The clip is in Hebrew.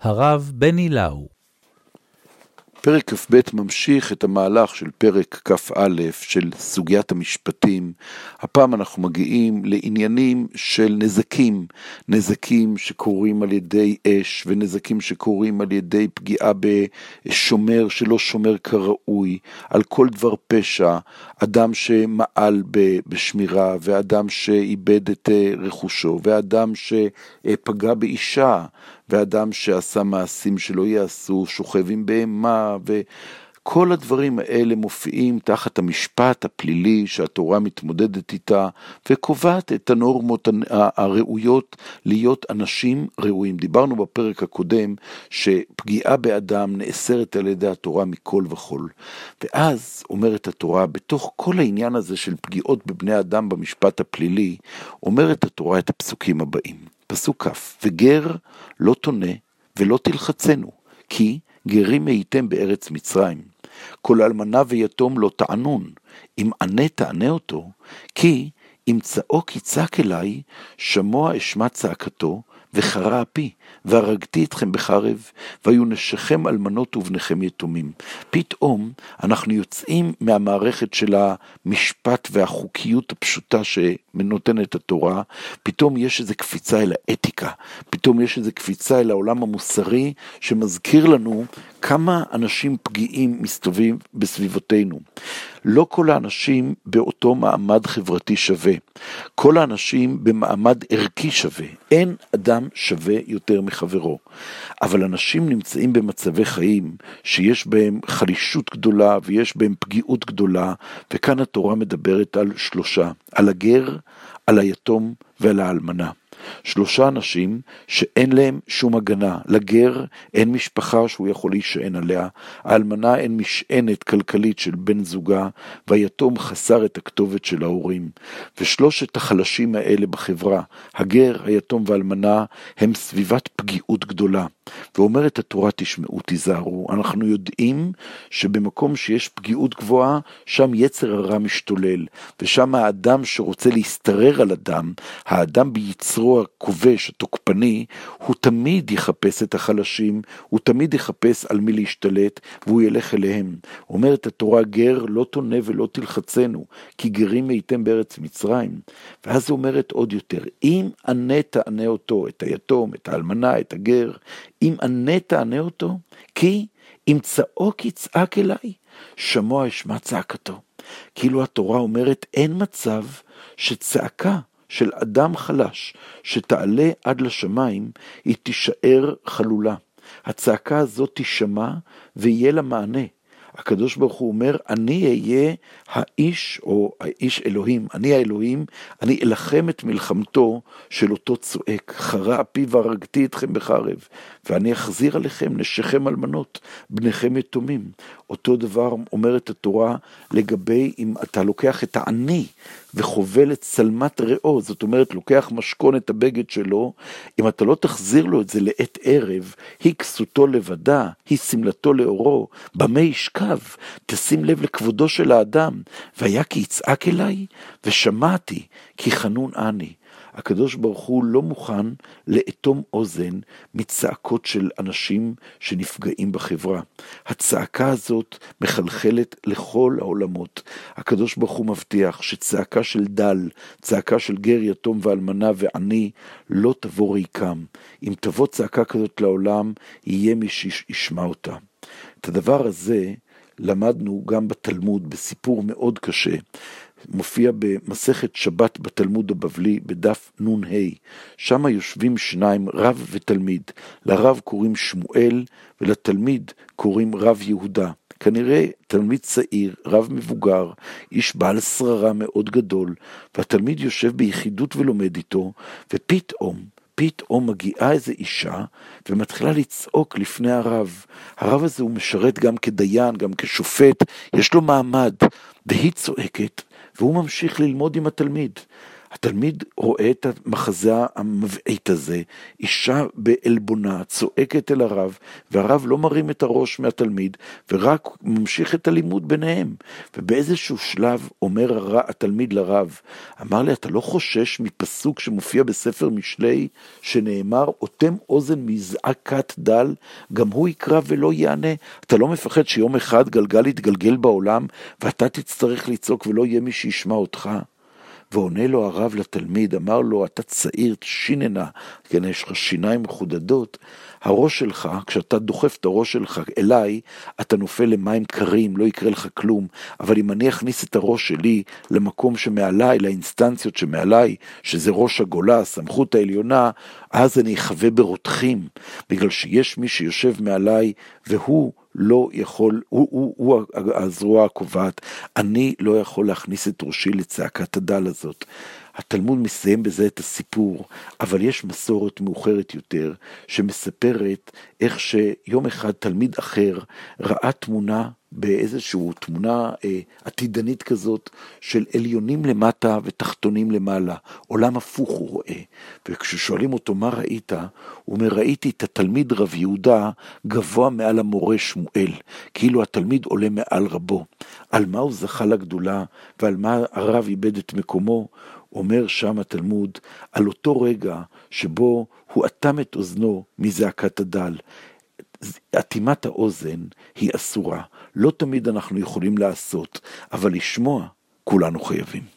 הרב בני לאו. פרק כ"ב ממשיך את המהלך של פרק כ"א של סוגיית המשפטים. הפעם אנחנו מגיעים לעניינים של נזקים שקורים על ידי אש, ונזקים שקורים על ידי פגיעה בשומר שלא שומר כראוי, על כל דבר פשע, אדם שמעל בשמירה, ואדם שאיבד את רכושו, ואדם שפגע באישה, ואדם שעשה מעשים שלא יעשו, שוכב עם בהמה, וכל הדברים האלה מופיעים תחת המשפט הפלילי שהתורה מתמודדת איתה, וקובעת את הנורמות הראויות להיות אנשים ראויים. דיברנו בפרק הקודם שפגיעה באדם נאסרת על ידי התורה מכל וכל. ואז אומרת התורה, בתוך כל העניין הזה של פגיעות בבני אדם במשפט הפלילי, אומרת התורה את הפסוקים הבאים. פסוק כ', וגר לא תונה ולא תלחצנו, כי גרים הייתם בארץ מצרים. כל אלמנה ויתום לא תענון, אם ענה תענה אותו, כי אם צעוק יצעק אליי, שמוע אשמע צעקתו, וחרה אפי, והרגתי אתכם בחרב, והיו נשיכם אלמנות ובניכם יתומים. פתאום אנחנו יוצאים מהמערכת של המשפט והחוקיות הפשוטה שנותנת התורה, פתאום יש איזו קפיצה אל האתיקה, פתאום יש איזו קפיצה אל העולם המוסרי, שמזכיר לנו כמה אנשים פגיעים מסתובבים בסביבותינו. לא כל האנשים באותו מעמד חברתי שווה, כל האנשים במעמד ערכי שווה, אין אדם שווה יותר מחברו, אבל אנשים נמצאים במצבי חיים שיש בהם חלישות גדולה ויש בהם פגיעות גדולה, וכאן התורה מדברת על שלושה, על הגר, על היתום ועל האלמנה. שלושה אנשים שאין להם שום הגנה. לגר אין משפחה שהוא יכול להישען עליה, האלמנה אין משענת כלכלית של בן זוגה, והיתום חסר את הכתובת של ההורים. ושלושת החלשים האלה בחברה, הגר, היתום והאלמנה, הם סביבת פגיעות גדולה. ואומרת התורה, תשמעו, תיזהרו, אנחנו יודעים שבמקום שיש פגיעות גבוהה, שם יצר הרע משתולל, ושם האדם שרוצה להסתרר על אדם, האדם ביצרו הכובש, התוקפני, הוא תמיד יחפש את החלשים, הוא תמיד יחפש על מי להשתלט, והוא ילך אליהם. אומרת התורה, גר לא תונה ולא תלחצנו, כי גרים הייתם בארץ מצרים. ואז אומרת עוד יותר, אם ענה תענה אותו, את היתום, את האלמנה, את הגר, אם ענה תענה אותו, כי אם צעוק יצעק אליי, שמוע אשמע צעקתו. כאילו התורה אומרת, אין מצב שצעקה של אדם חלש שתעלה עד לשמיים, היא תישאר חלולה. הצעקה הזאת תשמע ויהיה לה מענה. הקדוש ברוך הוא אומר, אני אהיה האיש, או האיש אלוהים, אני האלוהים, אני אלחם את מלחמתו של אותו צועק, חרה אפי והרגתי אתכם בחרב, ואני אחזיר עליכם נשיכם אלמנות, בניכם יתומים. אותו דבר אומרת התורה לגבי אם אתה לוקח את העני וחובל את צלמת ראו, זאת אומרת לוקח משכון את הבגד שלו, אם אתה לא תחזיר לו את זה לעת ערב, היא כסותו לבדה, היא סמלתו לאורו, במה ישכב, תשים לב לכבודו של האדם, והיה כי יצעק אליי, ושמעתי כי חנון אני. הקדוש ברוך הוא לא מוכן לאטום אוזן מצעקות של אנשים שנפגעים בחברה. הצעקה הזאת מחלחלת לכל העולמות. הקדוש ברוך הוא מבטיח שצעקה של דל, צעקה של גר, יתום ואלמנה ועני, לא תבוא ריקם. אם תבוא צעקה כזאת לעולם, יהיה מי שישמע אותה. את הדבר הזה למדנו גם בתלמוד, בסיפור מאוד קשה. מופיע במסכת שבת בתלמוד הבבלי בדף נ"ה. שם יושבים שניים, רב ותלמיד. לרב קוראים שמואל ולתלמיד קוראים רב יהודה. כנראה תלמיד צעיר, רב מבוגר, איש בעל שררה מאוד גדול, והתלמיד יושב ביחידות ולומד איתו, ופתאום מגיעה איזו אישה ומתחילה לצעוק לפני הרב. הרב הזה הוא משרת גם כדיין, גם כשופט, יש לו מעמד, והיא צועקת, והוא ממשיך ללמוד עם התלמיד. התלמיד רואה את המחזה המבעית הזה, אישה בעלבונה צועקת אל הרב, והרב לא מרים את הראש מהתלמיד, ורק ממשיך את הלימוד ביניהם. ובאיזשהו שלב אומר התלמיד לרב, אמר לי, אתה לא חושש מפסוק שמופיע בספר משלי, שנאמר, אותם אוזן מזעקת דל, גם הוא יקרא ולא יענה? אתה לא מפחד שיום אחד גלגל יתגלגל בעולם, ואתה תצטרך לצעוק ולא יהיה מי שישמע אותך? ועונה לו הרב לתלמיד, אמר לו, אתה צעיר, שיננה, כן, יש לך שיניים מחודדות, הראש שלך, כשאתה דוחף את הראש שלך אליי, אתה נופל למים קרים, לא יקרה לך כלום, אבל אם אני אכניס את הראש שלי למקום שמעליי, לאינסטנציות שמעליי, שזה ראש הגולה, הסמכות העליונה, אז אני אחווה ברותחים, בגלל שיש מי שיושב מעליי, והוא לא יכול, הוא הזרוע הקובעת, אני לא יכול להכניס את ראשי לצעקת הדל הזאת. התלמוד מסיים בזה את הסיפור, אבל יש מסורת מאוחרת יותר, שמספרת איך שיום אחד תלמיד אחר ראה תמונה, באיזושהי תמונה עתידנית כזאת, של עליונים למטה ותחתונים למעלה, עולם הפוך הוא רואה, וכששואלים אותו מה ראית, הוא אומר, ראיתי את התלמיד רב יהודה גבוה מעל המורה שמואל, כאילו התלמיד עולה מעל רבו, על מה הוא זכה לגדולה, ועל מה הרב איבד את מקומו, אומר שם התלמוד, על אותו רגע שבו הוא אטם את אוזנו מזעקת הדל. אטימת האוזן היא אסורה, לא תמיד אנחנו יכולים לעשות, אבל לשמוע כולנו חייבים.